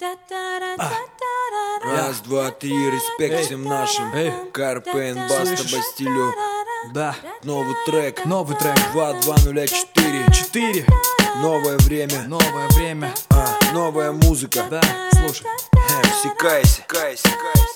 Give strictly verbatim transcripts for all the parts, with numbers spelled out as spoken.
А. Раз, два, три, респект Эй. всем нашим. Карпен, Баста, Бастилио. Да. Новый трек. Новый трек. два два ноль четыре. Четыре. Новое время. Новое время. А, новая музыка. Да, слушай. Э, всекайся, кайся,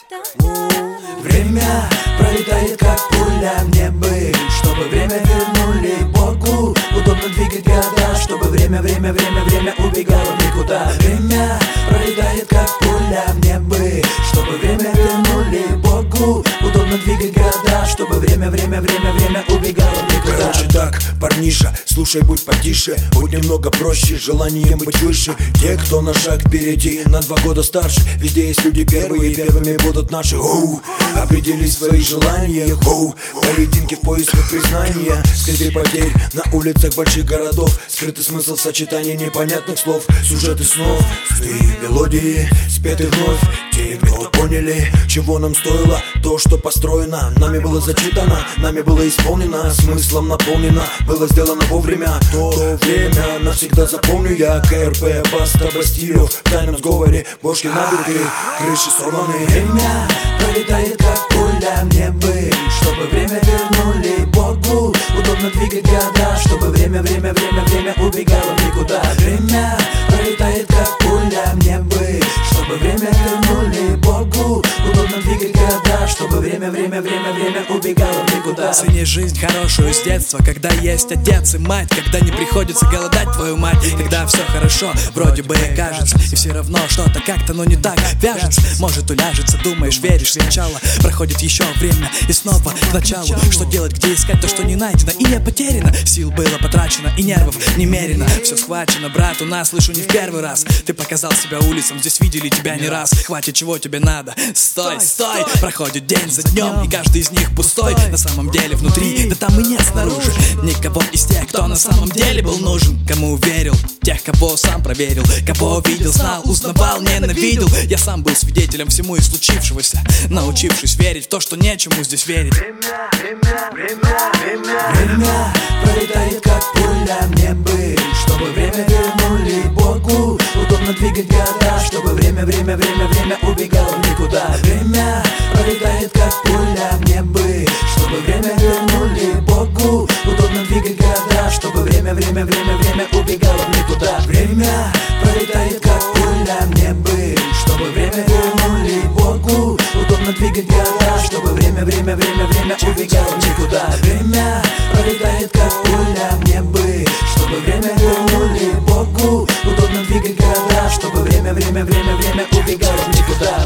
кайся. Время пролетает как пуля, мне бы, чтобы время вернули Богу. Удобно двигать города, чтобы время, время, время, время убегало никуда. Время пролетает как пуля, мне бы, чтобы время вернули Богу. Удобно двигать города, чтобы время, время, время, время убегало никуда. Короче так, парниша, слушай, будь потише, будь немного проще, желанием быть выше. Те, кто на шаг впереди, на два года старше, везде есть люди первые, первыми будут наши. Оу, определи свои желания, оу, поединки в поисках признания, скрытый потерь на улицах больших городов, скрытый смысл сочетания непонятных слов, сюжеты снов, сны, мелодии, спеты вновь. Те, кто поняли, чего нам стоило то, что построено, нами было зачитано, нами было исполнено, смыслом наполнено, было сделано вовремя. То время навсегда запомню я. КРП, Баста, Бастилио, в тайном сговоре, бошки набиты, крыши сорваны. Время пролетает как пуля, мне бы, чтобы время вернули Богу. Удобно двигать города, чтобы время, время, время, время убегало никуда. Время пролетает как пуля, мне бы, чтобы время вернули Богу. Удобно двигать города, чтобы время, время, время, время убегало никуда. Цени жизнь хорошую с детства, когда есть отец и мать, когда не приходится голодать твою мать, когда все хорошо, вроде бы и кажется, и все равно что-то как-то, но не так вяжется. Может уляжется, думаешь, веришь сначала, проходит еще время и снова к началу. Что делать, где искать то, что не найдено и не потеряно. Сил было потрачено и нервов немерено. Все схвачено, брат, у нас слышу не в первый раз. Ты показал себя улицам, здесь видели тебя не раз. Хватит, чего тебе надо, стой, стой. Проходит день за днем, и каждый из них пустой. На самом деле внутри, да там и нет снаружи никого из тех, кто на самом деле был нужен. Кому верил, тех, кого сам проверил, кого видел, знал, узнавал, ненавидел. Я сам был свидетелем всему и случившегося, научившись верить в то, что нечему здесь верить. Время, время, время, время, время пролетает как пуля, мне бы, чтобы время вернули Богу. Удобно двигать города, чтобы время, время, время, время убегало никуда. Время пролетает как пуля, мне бы, чтобы время вернули Богу. Удобно двигать города, чтобы время, время, время, время убегало никуда. Время пролетает как пуля, мне бы, чтобы время вернули Богу. Удобно двигать города, чтобы время, время, время, время убегало никуда. Время пролетает как пуля, мне бы, чтобы время вернули Богу. Удобно двигать города, чтобы время, время, время, время убегало никуда.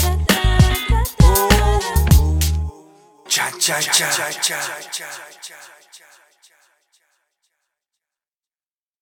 Cha cha cha cha cha cha.